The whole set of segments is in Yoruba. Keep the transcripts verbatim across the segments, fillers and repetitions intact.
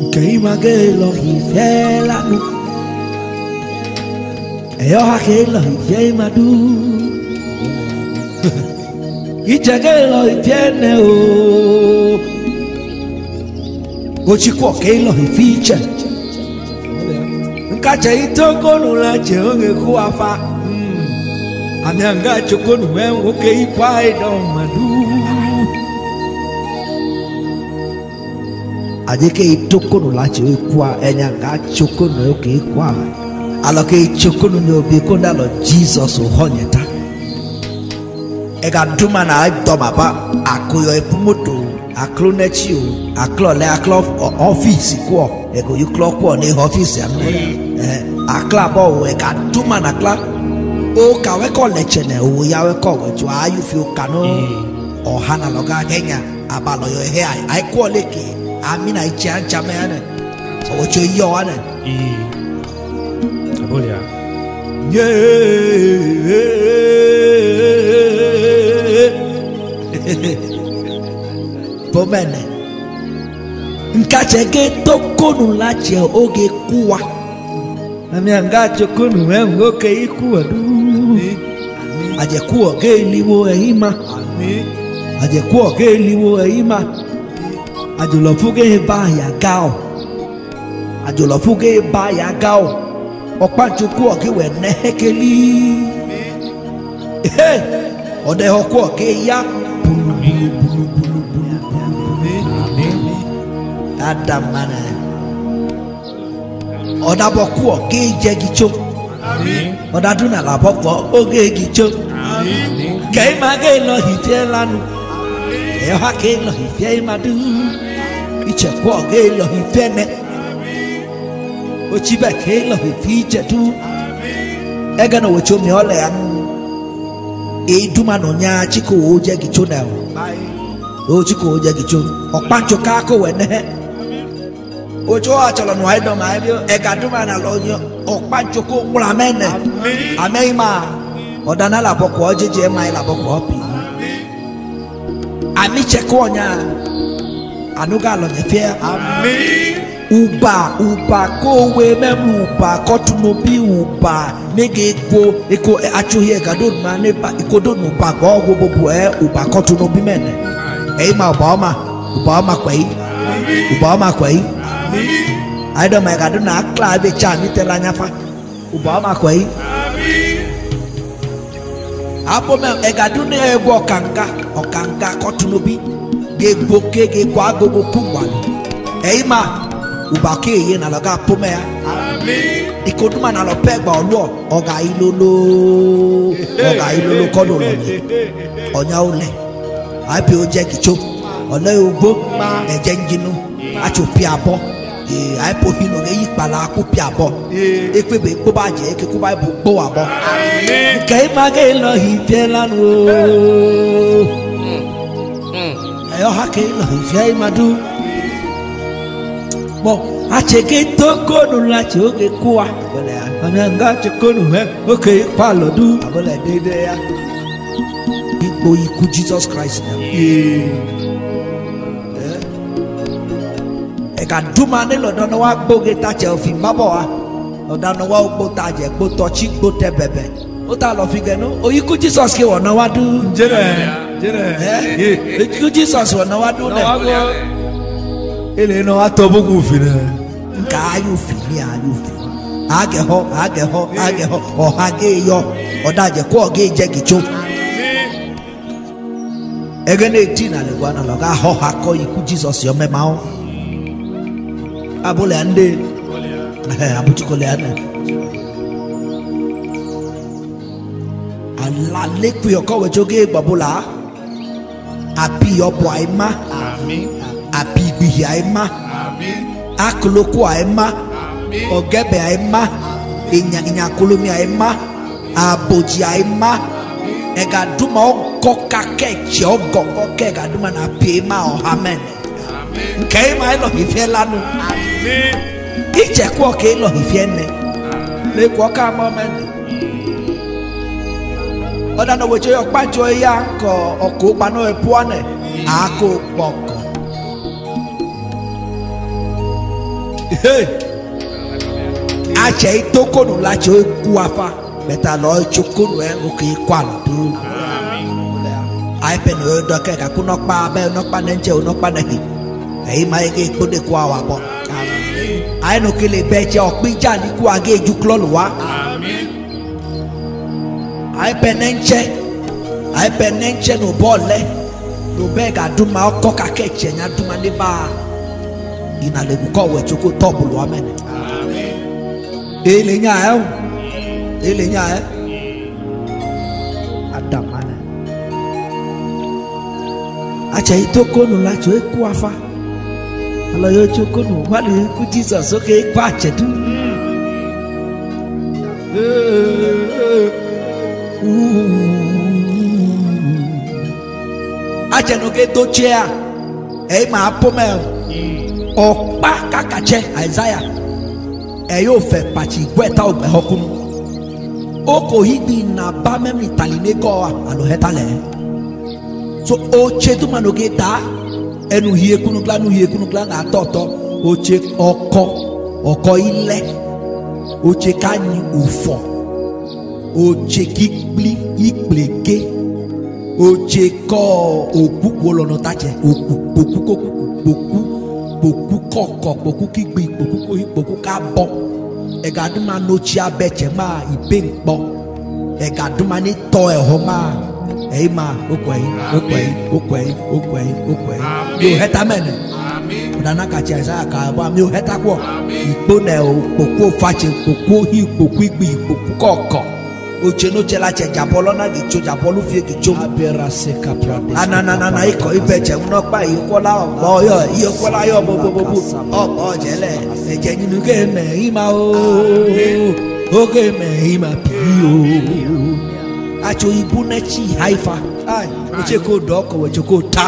Keimagelo hifelanu Eyo hakelo hifemadu Ichagelo hifiene o Gochiko kelo hifiche Nkacha itoko nulache onge kuafa Amianga choko nuwe oke ipa idomadu Adike itoko nulache ikwa Enyanga choko nuwe oke ikwa Aloke choko nuwe obi konda lo Jesus uhonyeta Ega duma na aibdoma ba Akoyo epumoto Aklo nechi o Aklo le aklo office kwa Ego yuklo kwa ne office ya Akla ba o ega duma na akla O kawe ko lechene o yawe ko wetu ayu fi o kano Ohana loga Kenya Abalo yo he ai Ai kwa leke Amina ichi ancha me ane Ocho iyo ane Abolia Yeah Pomene Nkache ge tokonu lache oge kuwa Nami angacho konu we oke ikuwa du Aje kuwa ge liwo ehima Aje kuwa ge liwo ehima Aje lofuge ba ya gao Aje lofuge ba ya gao Okpancho kuwa ge we nehekeli Hey Ode ho kuwa ge ya Bulu bulu bulu bulu Adam mana Oda boku oge jegicho Oda duna la boko oge gicho Keima ge lo hifie lanu Eyo ha ke lo hifie imadu Iche kwa oge lo hifie ne Ochibe ke lo hifie iche tu Ega no wecho mi ole anu E duma no nya chiko oje gicho na O chiko oje gicho Okpancho kako wene Ojo acholo no aido ma ebio egaduma na lonyo okpancho ko mura mene ameima odana la boko ojeje mai la boko opi ami cheko onya anuga lo nyefia amen uba uba ko we memu uba kotuno bi uba mege ko eko achohie gado ma ne ba ikodo no ba go go bobo e uba kotuno bi mene eima uba ma uba ma kwai uba ma kwai I don't make I do not clap a chan with the Lanyafa Ubama Quay Apome Egadune Wakanga or Kanga Kotunubi Gay Boke Gay Quago Kumban Eima Ubake Yen Alaga Pomea Ikoduman Alopegba or Law or Gailolo or Gailolo Kodoloni Onyaule I P O Jackie Chop or Leubo and Jengino Achopiabo I put him on a palaco piabo. If we be Kubaje, Kubai Boabo. Came again, he tell and I hake, he say, Madu. Bo, I check it to go to Lacho, Kua. And I got to go to okay, Palo do. I will a day there. People, you could Jesus Christ. Kaduma ne lo dono wa gboge ta che ofin babo wa o dano wa ogbo ta je gbo to chi gbo te bebe o ta lo fi genu o yiku Jesus ke wona wa du jere jere eh yiku Jesus wona wa du ne ele no atobugu fi ne nka ayu fi ni ayu fi age ho age ho age ho o hage yo o da je ko ge je gicho egene tina le gwana lo ga ho ha ko yiku Jesus yo mema o Abole ande eh abutikole ande ala leku yoko wejoge babola api obo aima amen api bihi aima amen akloko aima amen ogebe aima inya inya kolomi aima aboji aima ega duma okoka keche ogogo ke ga duma na pema o amen Kay my lo hifelanu amen iche kwa ke lo hifienne le kwa ka moment oda no wecho yo pacho ya ko oko pa no epuane ako poko ache itokonu la cho kuafa beta lo chokonu e o ki kwala do ai pen o do ke ka kuno pa be no pa nenche o no pa nehi ei mai ke ko de kwa wa bo ai no ke le be je opija ni kwa ge ju klolo wa amen ai pen nenche ai pen nenche no bole no be ga du ma ko ka ke che nya du ma ni ba ina le ko we choko tobulu amen amen ele nya e ele nya e adamana acha itokonu la cho eku afa alo yo chokonu wa le ku Jesus oke pa che du acha no ke to chia e ma pomel ọ̀pá kàkàjẹ́ Isaiah ẹ yóò fẹ́ pàtì gbẹ́ta ọgbẹ́ ọkùnrin ó kò yí bí iná bá mẹ́rin ìtàlínékọ́ àlọ́hẹ́tàlẹ̀ so ó ṣe tó máa lóge ta ẹnu yìí ekunugla nu yìí ekunugla nà tọ̀tọ̀ ó ṣe ọkọ ọkọ ilẹ̀ ó ṣe ká ní òfò ó ṣe kíkpli ìkplege ó ṣe kọ́ òkú wọlọ́nà tàjẹ́ òkú òkú kókú òkú. Boku kọkọ boku kigbe boku koyi boku kabọ ẹgaduma n'otsi abẹtsẹ ma ibe nkpọ ẹgaduma ni tọ ẹhọ ma ẹyi ma okọ yi okọ yi okọ yi okọ yi okọ yi mi o hẹta mẹnẹ ọdana katsi ẹsẹ akabọ mi o hẹta kọ ikpo nẹ o kpokpo fatsi kpokpo hi kpokpo igbi kpokpo kọkọ otse n'otse la tsẹ dzabọlọ na di tso dzabọlu fie di tso ananana ikọ ibẹtsẹ ŋunọgba iyọkọla ọgbọ yọ iyọkọla yọ bobobobo ọgbọ jẹlẹ ẹjẹ nyinu ke mẹ ima o oke mẹ ima pii o atso ibu n'etsi haifa wotse ko dọ kọ wotse ko ta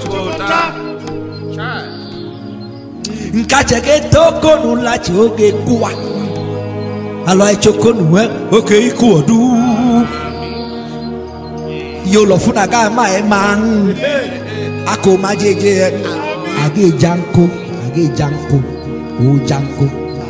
nkatsẹ ke to konu la tsi oge kuwa. Alo aichokonu ẹ oke ikú ọdún yóò lọ fún aga ẹ máa ẹ máa ń akọ máa jẹjẹ ẹ agé janko agé janko ó janko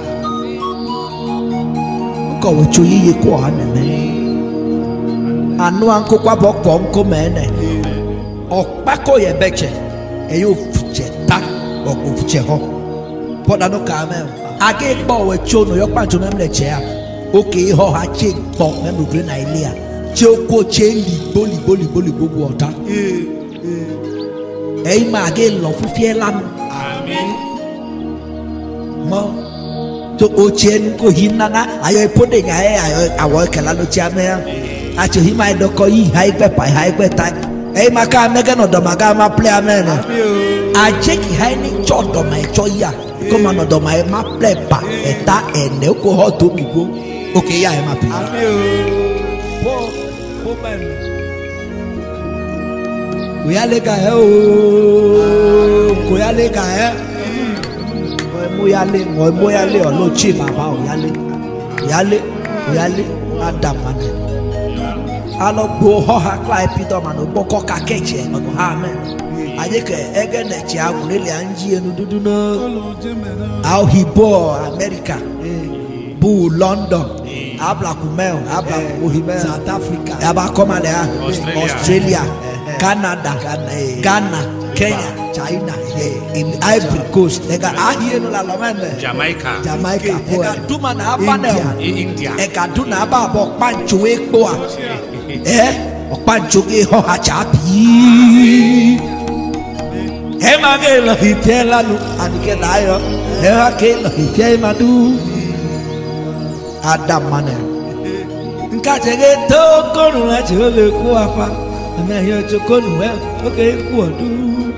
kọ̀wé tso yíyẹ kó ọ nẹ̀mẹ́ anu ankokwa bọ̀ pọ̀ nkó mẹ́ẹ̀nẹ̀ ọ̀kpákó yẹ bẹ́tsẹ̀ ẹ yóò fìtsẹ̀ ta ọ̀kọ̀ fìtsẹ̀ họ bọ́dánù kàmẹ́ o. Age kpɔ wɔ tso no yɔ kpatso mɛm le tsea oke xɔ ha tse kpɔ mɛm do gre na ilia tse ko tse ligbo ligbo ligbo ligbo bu ɔta eyi ma age lɔ fifie la nu mɔ to o tse nu ko hi nana ayɔ epo de nya ye ayɔ awɔ kɛlɛ lo tse amɛ atso hi ma yi dɔkɔ yi ha yi gbɛ pa ha yi gbɛ ta eyi ma ka amɛ gɛ nɔ dɔma ka ma ple amɛ nɛ adze ki ha yi ni tsɔ dɔma yi tsɔ yia. Comme on a dans ma ma plaît pas état est né au cohort au niveau ok ya ma pi bo bo ben ko ya le ka e o ko ya le ka e mo ya le mo mo ya le o lo chi baba o ya le ya le ya le adama ne alo bo ho ha klai peter man o bo ko ka keche o ha amen aje ke ege na chi agune le anji enu dudu no au hibo America bu London abla kumel abla ohimel South Africa aba koma le Australia Canada Ghana Kenya China in Ivory Coast ega ahie no la lomene Jamaica Jamaica ega duma na aba na India ega duna aba bo pancho ekpo a eh opancho ge ho ha chapi ema ke lo hipie lanu anike layo ema ke lo hipie madu adamane nka chege to konu la chege ku afa ame yo chokonu e oke ku odu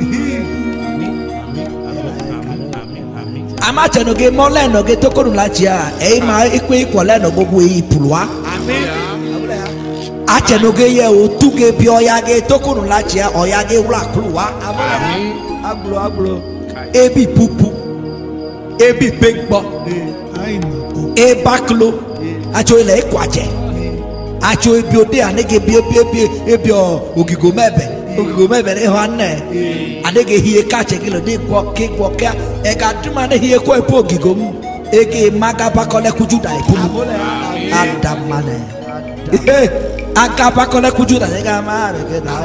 ama cheno ge mole no ge to konu la chia e ma ikwe ikole no gbogbo yi pulwa amen achenoge ye otuge bi oyage tokunu lachia oyage wla kluwa amen aglo aglo ebi pupu ebi pegbo e baklo acho ile ikwaje acho ebi ode anege bi ebi ebi ebi ogigo mebe Ugo me bere hwanne. Adege hie kache kilo de kwa ke kwa ke. Ega duma ne hie kwa epo gigom. Ege maga bakole kujuda epo. Adamane. Aga bakole kujuda ega ma ke da.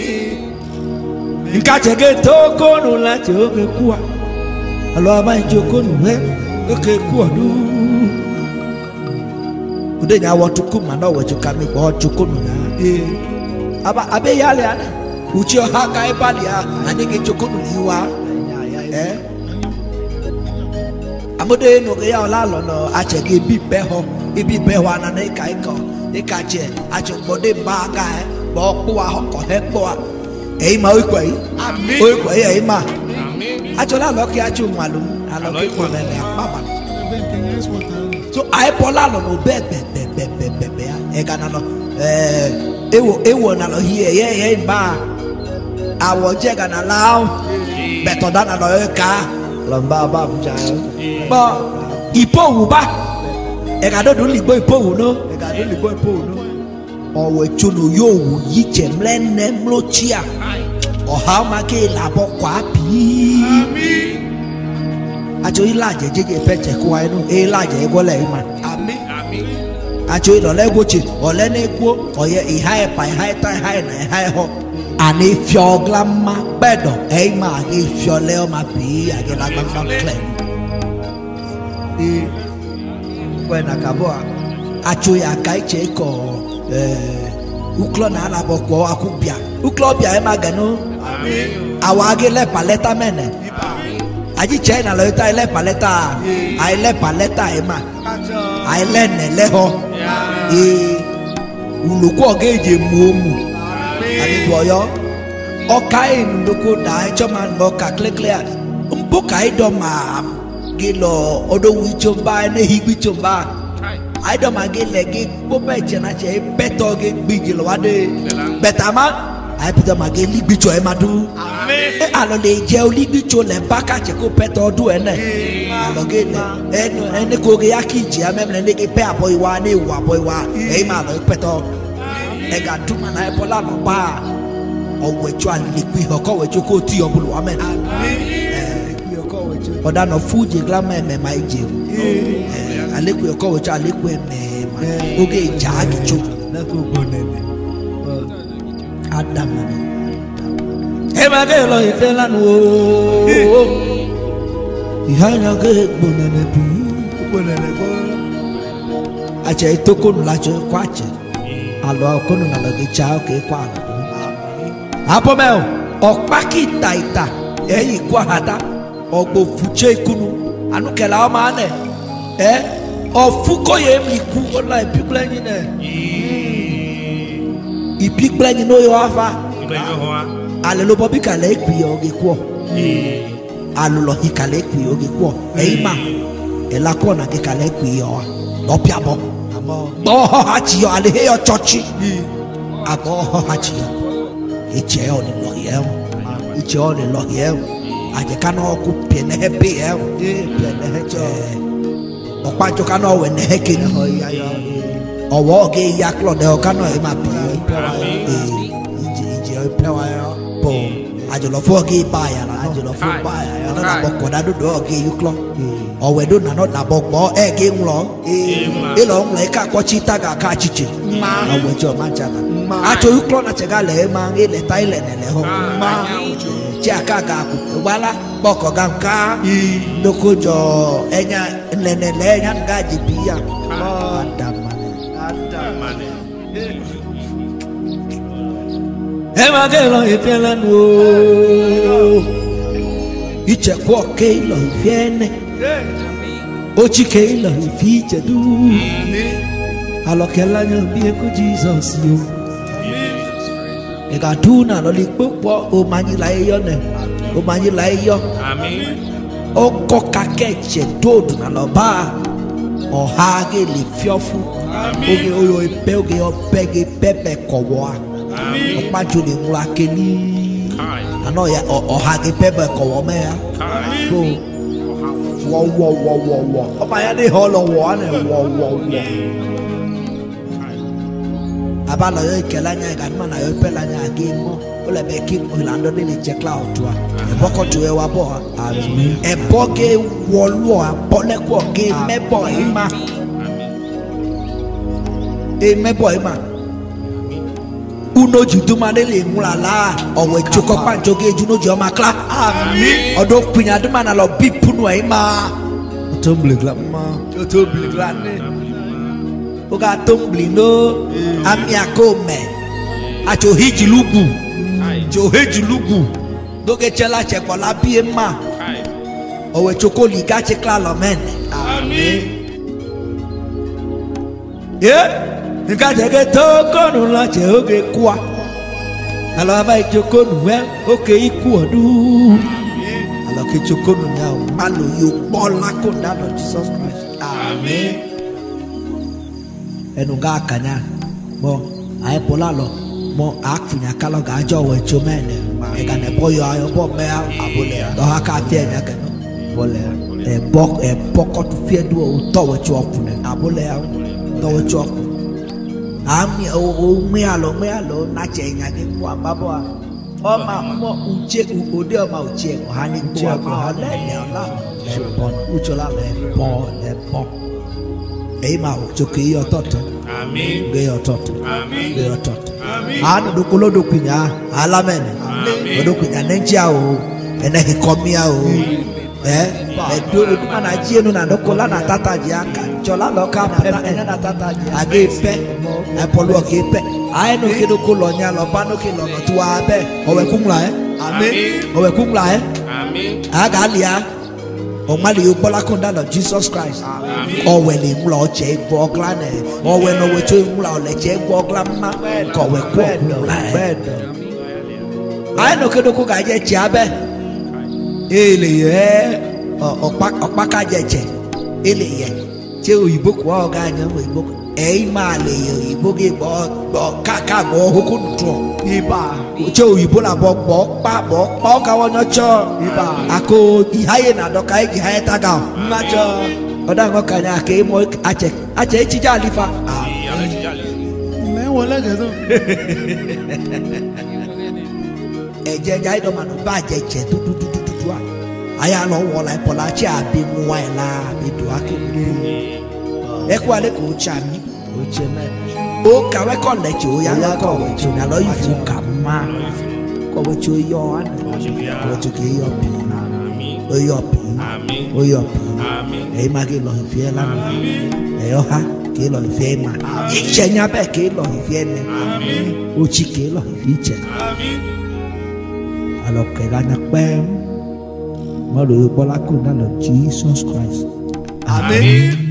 Nkache ge toko no la choke kwa. Alo ama joko no he. Oke kwa du. Ude nya watu kuma na we chukami kwa choko no na. Eh. Aba abe yale ana. Uchi haka ebalia anike choko no liwa. Eh. Amode no ge ya la lo no ache ge bi be ho. Ibi be ho ana na kai ko. Ikache ache bode baga eh. Bo kwa ho ko he kwa. Ei ma oi kwai. Amen. Oi kwai ei ma. Amen. Achola lo ki achu malum. Alo ki ko le baba. So ai pola lo no be be be be be be be. E gana no eh ewo ewo na lo hie ye ye ba. Awo je gana lao. Beto dana lo ka. Lo ba ba mja. Ba ipo wu ba. E ga do dun ligbo ipo wu no. E ga do ligbo ipo wu no. Owe chono yo wu yi chemlene mlochia. Oha ma ke labo kwa pi. Amen. Ajo ilaje jeje peche kwa enu e ilaje egole ima. Amen. Amen. Ajo ilole gochi ole na egbo oye ihai pa ihai ta ihai na ihai ho. Ani fioglamma bedo e ma ge fiole o ma pi age la gba clean. E kwena kaboa. Ajo ya kai che ko eh uklo na alabo kwa akubia. Uklo bia e magano. Amen. Awage le paleta mene. Aji China lo ita ile paleta. Ai le paleta e ma. Ai le ne le ho. E uluko ogeje muomu. Ani boyo. Okai ndoko da e choma no ka clear. Mboka ido ma gilo odo wichomba ne higbichomba. Aido ma gele ge bobe chena che beto ge gbigilo wade. Betama I put my gay bicho emadu. Amen. Alo le je oli bicho le baka che ko peto du ene. Alo ge ne eno ene ko ge akiji amemle ne ge pe aboy wa ne wa boy wa. E ma lo peto. E ga du mana e pola no ba. Owe chu alikwi hoko we chu ko ti obulu amen. Amen. Eh hoko we chu. Oda no fuji glama me mai je. Eh alikwi hoko we chu alikwi me. Oge ja gi chu. Na ko bonene. Adamane. Ema ke lo ifela no. Ihanya ke bonene pi. Bonene ko. Ache itoko no la cho kwache. Alo ko no na lo ke cha ke kwa. Apo me o. Opaki taita. Eyi kwa hata. Ogbo fuche kunu. Anu ke la o ma ne. Eh? Ofuko ye mi ku ola people yin ne. Ipi plani no yo afa. Ale lo bobi kale ekwi oge kwo. Alu lo hikale ekwi oge kwo. Eima. Ela ko na ke kale ekwi yo. Lo piabo. Bo ho hachi yo ale he yo chochi. Ago ho hachi yo. Iche o ni lo ye. Iche o ni lo ye. Aje kana oku pie ne he be ye. Pie ne he che. Opa jo kana we ne he ke ni. Owo ge ya klo de okano e ma pi e ije ije o pewa yo po ajolo fo ge ba ya na ajolo fo ba ya na na boko da do do ge yu klo owe do na no na boko e ge nlo e e lo nle ka ko chita ga ka chiche ma owe jo ma cha na acho yu klo na chega le ma ge le tai le ne le ho ma che aka ga ku wala boko ga nka ndoko jo enya le ne le nya ga ji bi ya Adam Ema ke lo ifela no. Iche kwa ke lo ifiene. Ochi ke lo ifiche du. Alo ke la nyo bi ko Jesus yo. E ga tu na lo li popo o manyi la yo ne. O manyi la yo. Amen. O ko ka ke che dodu na lo ba. O ha ge li fiofu. Oge oyo ipe oge opege pepe kowa. Opa juli mula keni. Ano ya oha ge pepe kowa me ya. So wo wo wo wo wo. Opa ya de holo wo ne wo wo wo. Abalo yo ikelanya ga mana yo pelanya ge mo. ole be ki ilando ni je cloud wa e boko to e wa bo amen e boge wolu abole ko ge mebo ima e mebo ima uno juduma de le mulala owe choko panjo ge juno jo makla amen odo pinya duma na lo bipunu ima tombli glama tombli glane oga tombli no ami akome acho hiji lugu jo hiji lugu doge chela chepo la bie ma owe choko liga che kla lo men amen yeah nka jege tokonu la che oge kwa ala vai chokonu we oke iku odu ala ke chokonu nya malo yo bola ko da Lord Jesus Christ amen enu ga kanya mo ai pola lo mo akunya kala ga jo we chomene e ga ne boyo ayo bo me abole do ha ka tie nya ke no bole e bok e boko tu fie do o to we chokune abole do we chokune ami o me alo me alo na che nya ke kwa babo o ma mo uche ode o ma uche ko ha ni kwa ko ha le le la le bon uchola le bon le bon e ma o choke yo toto amen ge yo toto amen ge yo toto amen anu do kolo do kunya alamen amen do kunya nenja o ene he komia o eh e do do na ji enu na do kola na tata ji aka chola lo ka pe ene na tata ji age pe e polo ke pe ai no ke do kolo nya lo ba no ke lo no tuwa be o we kunla eh amen o we kunla eh amen aga lia o mali yo bola konda Lord Jesus Christ amen o we le mlo che gbo gla ne o we no we cho mlo le che gbo gla ma ko we ko bed ai no ke do ko ga je chi abe ele ye ọ̀pá ọ̀pá kájẹ̀jẹ̀ ele ye ṣé òyìnbó kò wá ọ̀gá yẹn òyìnbó ẹ̀yìn máa lè yẹ òyìnbó gé bọ́ bọ́ káká bọ́ hókó dùn ibà ṣé òyìnbó là bọ́ bọ́ pa bọ́ pa ọ̀gá wọn yọ tsọ́ ibà àkó ìháyè nàdọ́ka ẹ̀jì ìháyè tága ọ̀ mmátsọ́ ọ̀dà ńkọ́ kànyà àké mọ́ àtsẹ̀ àtsẹ̀ ẹ̀tsìjà àlìfà. mẹ́wọ̀n lẹ́gẹ̀dọ́. ẹ̀jẹ̀ ẹ̀jẹ̀ ayédọ̀mọ̀nù bá àjẹjẹ̀ dúdúdúdú wa aya lo wo la pola chi abi mu wa la bi do akele e kwa le ko cha mi o che me o ka we ko le chi o ya ko we chi na lo yi fu ka ma ko we chi o yo an ko chi ke yo bi o yo bi o yo bi e ma ke lo fi la e yo ha ke lo fi ma i che nya be ke lo fi ne o chi ke lo fi che alo ke ga na pem Malu bola ko na Lord Jesus Christ. Amen.